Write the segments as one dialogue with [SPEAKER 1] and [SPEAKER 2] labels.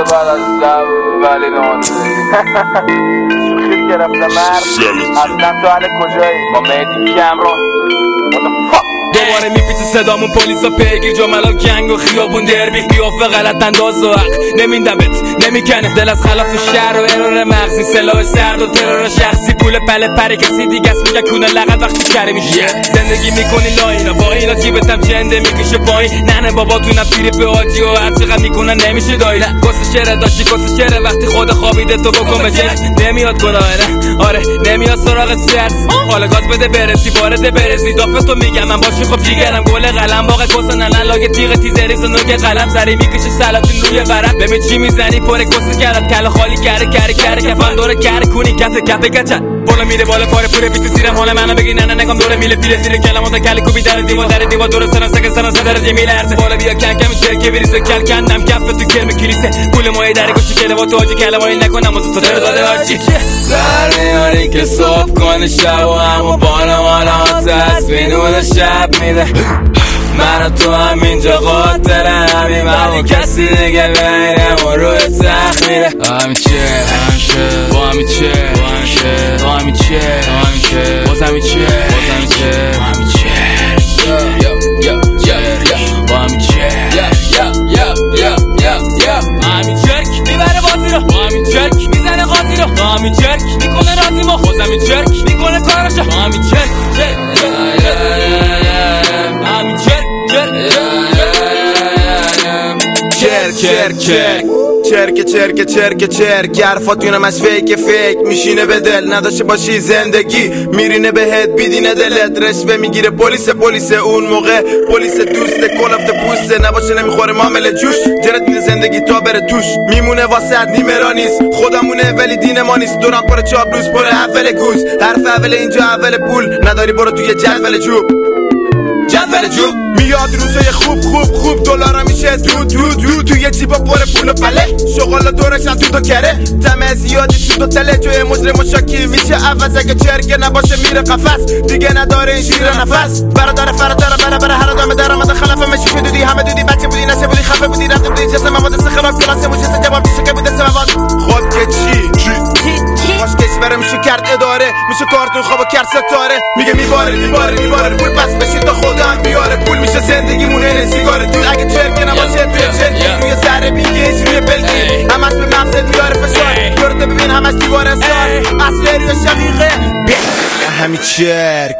[SPEAKER 1] بعد از لب ولی شوخیت گرفته مرد اصلا تو حال کجایی با مهدی کمران
[SPEAKER 2] دوباره میپیچه صدامون پلیسا پیگیر جملا گنگ و خیابون دربی قیافه غلط انداز و حق نمیندمت نمیکنه دل از خلاف شهر و ارور مغزی سلاح سرد و ترور شخصی پول پله پره کسی دیگه است میگه کونه لغت وقتی کره میشه زندگی میکنی لاینا با اینا جیبتم جنده میکشه پایین ننه باباتونم پیری به آجی و هر چقدر میکنن نمیشه دایی نه کس چره داشتی کس چره وقتی خود خوابیده تو بکن به جه نمیاد گناه نه آره نمیاد سراغت سرس حالا گاز بده برسی وارد برسی دافه تو میگم من باشی خب جیگرم گل قلم باقی کسا ننن لاگ تیغ تیزریز و نوگ قلم سری میکشه سلاطین روی ورق ببین چی میزنی پر کس کردم کل خالی کره کفن دور کره کنی کف گچن بالا میره بالا پاره پوره بیت زیرم حال منو بگی نه نگم دور میله پیله زیر کلمات کلی کوبی در دیوار دور سرن درجه میلرزه بالا بیا کن کم چرکه بریزه کل کندم کف تو کرم کلیسه پول مای در گوش کلمات آجی کلمای نکنم واسه تو داده آجی سر میاری که صبح کنه شب و همو بانوان آتش بینون شب میده من تو همینجا قاتل همیم همون کسی دیگه بینم و روی تخت میره همین چه با همین چه با همین چه باز همین چه با همین چه همین چرک میبره بازی رو با همین چرک میزنه قاضی رو با همین چرک میکنه راضی ما خوز همین چرک میکنه کاراشو با همین چرک همین چرک
[SPEAKER 3] چرک حرفاتونم از فیک میشینه به دل نداشته باشی زندگی میرینه بهت بیدینه دلت رشوه میگیره پلیس اون موقع پلیس دوست کلافت پوسته نباشه نمیخوره معامله جوش جرت میده زندگی تا بره توش میمونه واسه نیمرا نیست خودمونه ولی دین ما نیست دوران پر چابلوس پر اول گوز حرف اول اینجا اول پول نداری برو توی جدول جوب میاد روزای خوب دلارا میشه دو توی جیبا پر پول و پله شغالا دورش از تو کره دم زیادی سود و تله جوی مجرم و شاکی میشه عوض اگه چرگه نباشه میره قفس دیگه نداره این شیر نفس برادر بره هر آدم درآمد خلف مشی که دودی همه دودی بچه بودی نشه بودی خفه بودی رفته بودی جسم مواد سخراف کلاس موجه جواب میشه که بوده سواد خود که چی باش کشورم میشه کرد اداره میشه کارتون خواب و کرد ستاره میگه میباره پول پس بشید تا خودم بیاره پول میشه زندگیمونه سیگاره تو اگه چرکه نباشه توی چرکی روی سر بیگیج روی بلگی همش به مغزت میاره فشار کرده ببین همش دیوار سال اصلی روی شقیقه همین چرک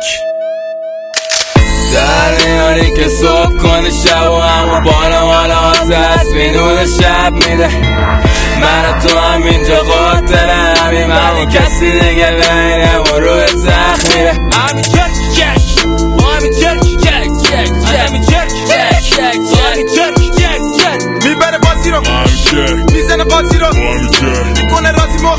[SPEAKER 2] در میاری که صبح کنه شب و همو بانوان آتش بینون شب میده من تو همینجا قاتل همین کسی دیگه بینم و روی تخت میره همین چرک همین چرک
[SPEAKER 3] میبره بازی رو میزنه قاضی رو میکنه رازی مخ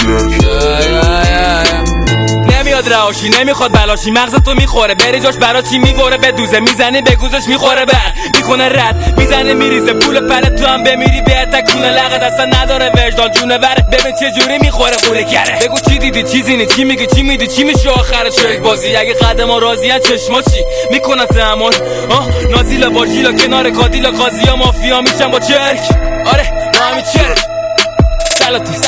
[SPEAKER 2] نمیاد رهاشی نمیخواد بلاشی مغزتو میخوره بری جاش برا چی میبره بدوزه میزنی به گوزش میخوره بر میکنه رد میزنه میریزه پول پره تو هم بمیری به تکونه لغت اصلا نداره وجدان جونه بره ببین چه جوری میخوره قوله گره بگو چی دیدی چیزی نی چی میگی چی میدی چی میشه آخر چرک بازی اگه قدما راضیان چشما چی میکنن تمام نازیلا باجیلا کنار کادیلا قاضیا مافیا میشن با چرک آره با همین چرک سلاتیس